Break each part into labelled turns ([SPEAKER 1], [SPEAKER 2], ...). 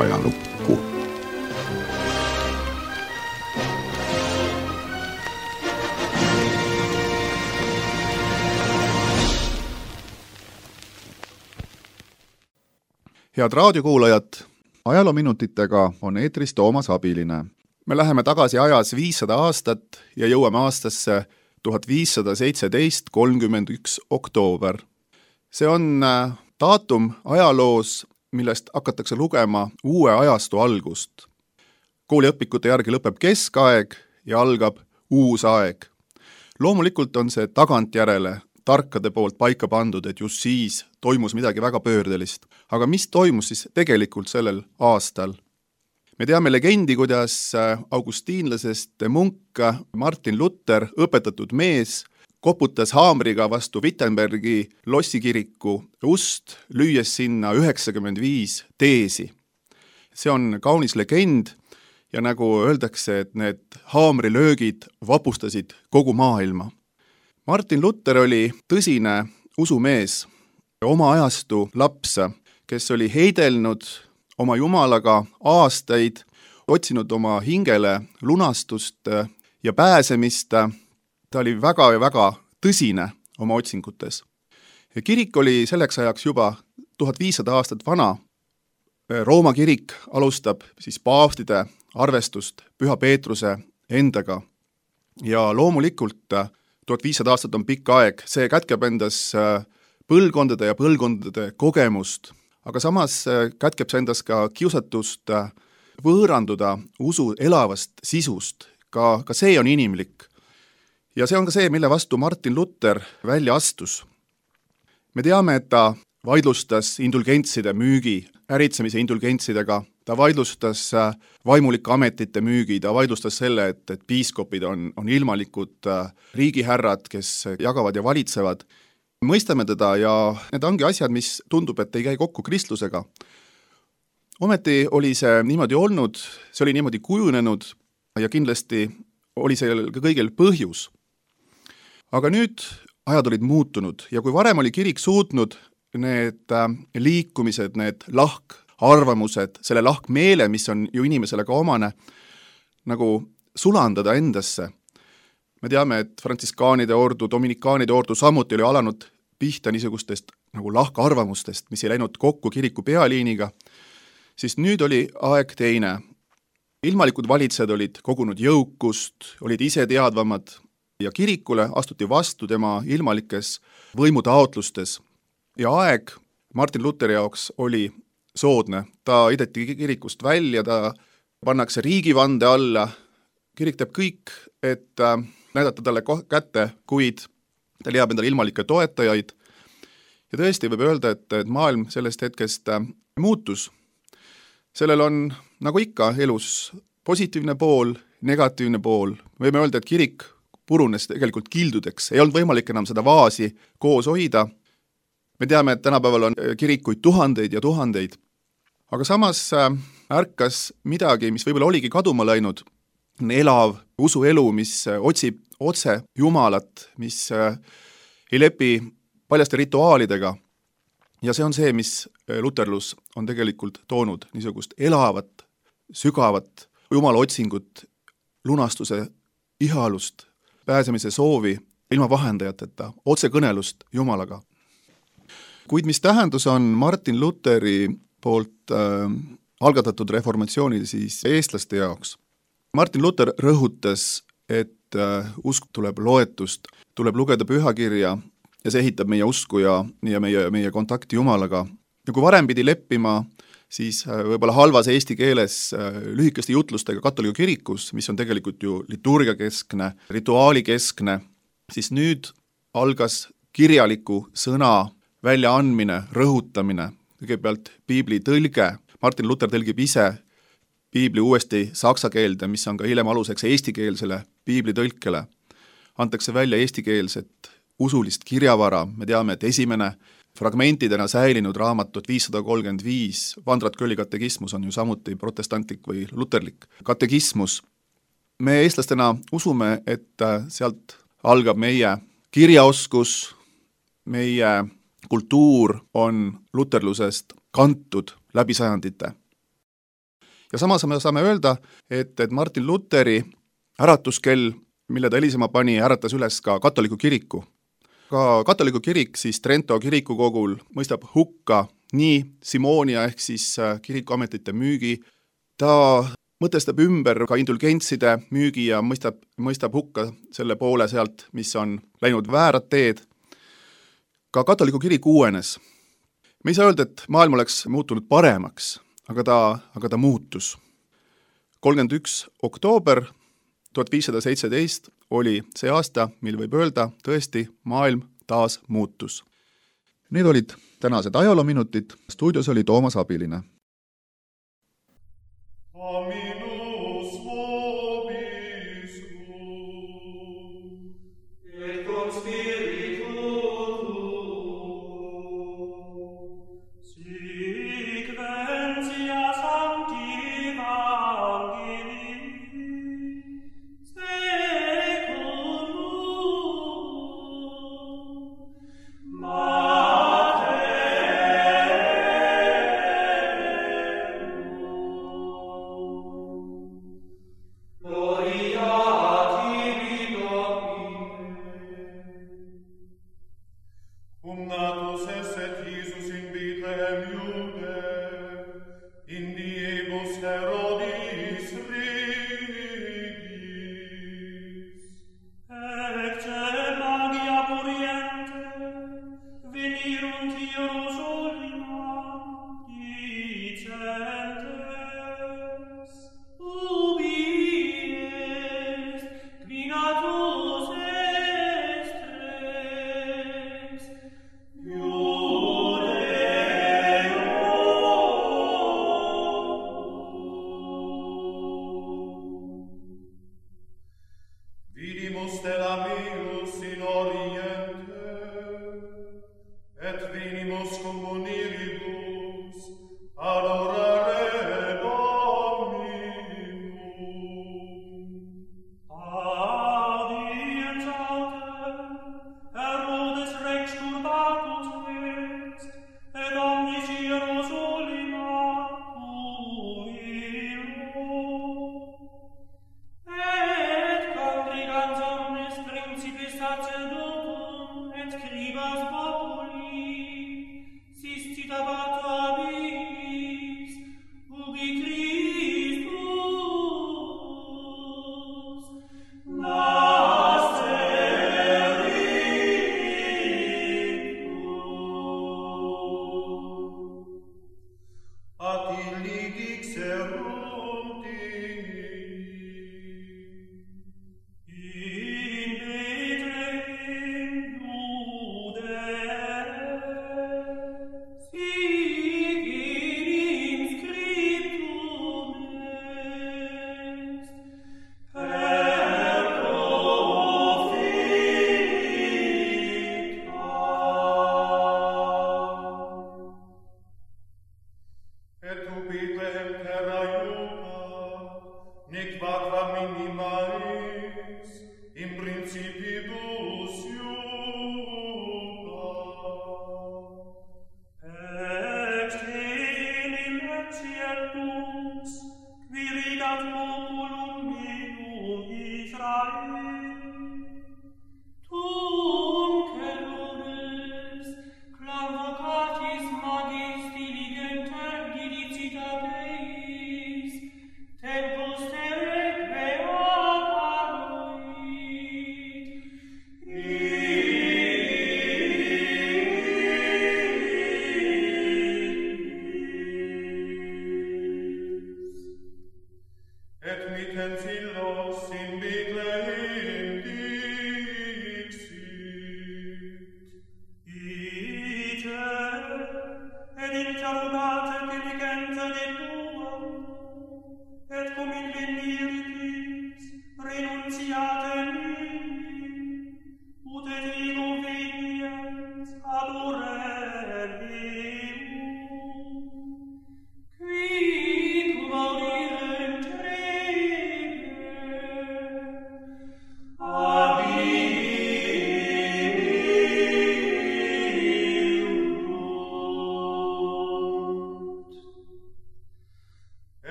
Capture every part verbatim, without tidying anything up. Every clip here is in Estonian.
[SPEAKER 1] ajalukku. Head raadiokuulajad, ajaloominutitega on eetris Toomas Abiline. Me läheme tagasi ajas viissada aastat ja jõuame aastasse tuhat viissada seitseteist kolmkümmend üks oktoober. See on daatum ajaloos, millest hakatakse lugema uue ajastu algust. Kooliõpikute järgi lõpeb keskaeg ja algab uus aeg. Loomulikult on see tagantjärele tarkade poolt paika pandud, et just siis toimus midagi väga pöördelist. Aga mis toimus siis tegelikult sellel aastal? Me teame legendi, kuidas augustiinlasest munk Martin Luther, õpetatud mees, koputas haamriga vastu Wittenbergi lossikiriku ust, lüües sinna üheksakümmend viis teesi. See on kaunis legend ja nagu öeldakse, et need haamrilöögid vapustasid kogu maailma. Martin Luther oli tõsine usumees, oma ajastu laps, kes oli heidelnud oma jumalaga aastaid, otsinud oma hingele lunastust ja pääsemist. Ta oli väga ja väga tõsine oma otsingutes. Ja kirik oli selleks ajaks juba tuhat viissada aastat vana. Rooma kirik alustab siis paavstide arvestust Püha Peetruse endaga. Ja loomulikult tuhat viissada aastat on pikk aeg, see kätkeb endas põlvkondade ja põlvkondade kogemust, aga samas kätkeb see endas ka kiusatust võõranduda usu elavast sisust, ka, ka see on inimlik. Ja see on ka see, mille vastu Martin Luther välja astus. Me teame, et ta vaidlustas indulgentside müügi, äritsemise indulgentsidega, ta vaidlustas vaimulike ametite müügi, ta vaidlustas selle, et, et piiskopid on, on ilmalikud riigihärrad, kes jagavad ja valitsevad. Mõistame teda ja need ongi asjad, mis tundub, et ei käi kokku kristlusega. Ometi oli see niimoodi olnud, see oli niimoodi kujunenud ja kindlasti oli sellel kõigil põhjus. Aga nüüd ajad olid muutunud ja kui varem oli kirik suutnud need liikumised, need lahkarvamused, selle lahkmeele, mis on ju inimesele ka omane, nagu sulandada endasse. Me teame, et frantsiskaanide ordu, dominikaanide ordu samuti oli alanud pihta niisugustest nagu lahkarvamustest, mis ei läinud kokku kiriku pealiiniga, siis nüüd oli aeg teine. Ilmalikud valitsejad olid kogunud jõukust, olid ise teadvamad ja kirikule astuti vastu tema ilmalikes võimutaotlustes. Ja aeg Martin Lutheri jaoks oli soodne. Ta ideti kirikust välja, ta pannakse riigivande alla. Kirik teeb kõik, et näidata talle kätte, kuid ta leiab endale ilmalikke toetajaid. Ja tõesti võib öelda, et, et maailm sellest hetkest muutus. Sellel on, nagu ikka, elus positiivne pool, negatiivne pool. Võime öelda, et kirik purunes tegelikult kildudeks. Ei olnud võimalik enam seda vaasi koos hoida. Me teame, et tänapäeval on kirikuid tuhandeid ja tuhandeid. Aga samas ärkas midagi, mis võib-olla oligi kaduma läinud, elav usuelu, mis otsib otse Jumalat, mis ei lepi paljaste rituaalidega. Ja see on see, mis luterlus on tegelikult toonud niisugust elavat, sügavat Jumala otsingut, lunastuse ihalust, pääsemise soovi ilma vahendajateta, otsekõnelust Jumalaga. Kuid mis tähendus on Martin Lutheri poolt äh, algatatud reformatsioonil siis eestlaste jaoks? Martin Luther rõhutas, et äh, usk tuleb loetust, tuleb lugeda pühakirja ja see ehitab meie usku ja, ja meie, meie kontakti Jumalaga. Ja kui varem pidi leppima, siis äh, võib-olla halvas eesti keeles äh, lühikeste jutlustega katoliku kirikus, mis on tegelikult ju liturgiakeskne, rituaalikeskne, siis nüüd algas kirjaliku sõna väljaandmine, rõhutamine, kõigepealt piibli tõlge. Martin Luther tõlgib ise piibli uuesti saksa keelde, mis on ka hiljem aluseks eestikeelsele piibli tõlkele. Antakse välja eestikeelset usulist kirjavara. Me teame, et esimene fragmentidena säilinud raamat tuhat viissada kolmkümmend viis, Vandrat Kölli katekismus on ju samuti protestantlik või luterlik katekismus. Me eestlastena usume, et sealt algab meie kirjaoskus, meie kultuur on luterlusest kantud läbi sajandite. ja samas me saame öelda, et, et Martin Lutheri äratuskell, mille ta helisema pani, äratas üles ka katoliku kiriku. Ka katoliku kirik siis Trento kirikukogul mõistab hukka nii simoonia ehk siis kirikuametite müügi, ta mõtestab ümber ka indulgentside müügi ja mõistab, mõistab hukka selle poole sealt, mis on läinud väärad teed. Ka katoliku kirik uuenes. Me ei saa öelda, et maailm oleks muutunud paremaks, aga ta, aga ta muutus. kolmkümmend üks oktoober tuhat viissada seitseteist oli see aasta, mil võib öelda, tõesti maailm taas muutus. Need olid tänased ajaloominutid, stuudios oli Toomas Abiline.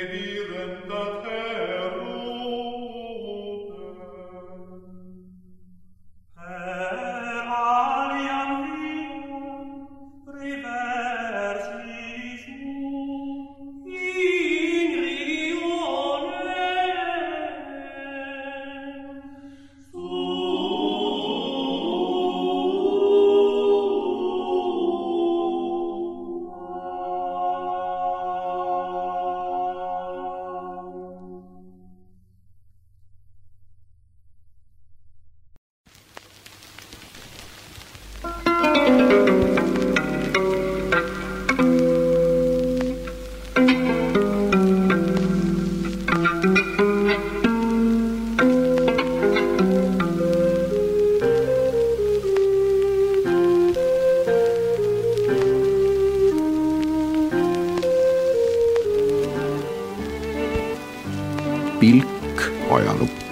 [SPEAKER 1] Pilk ajalukku.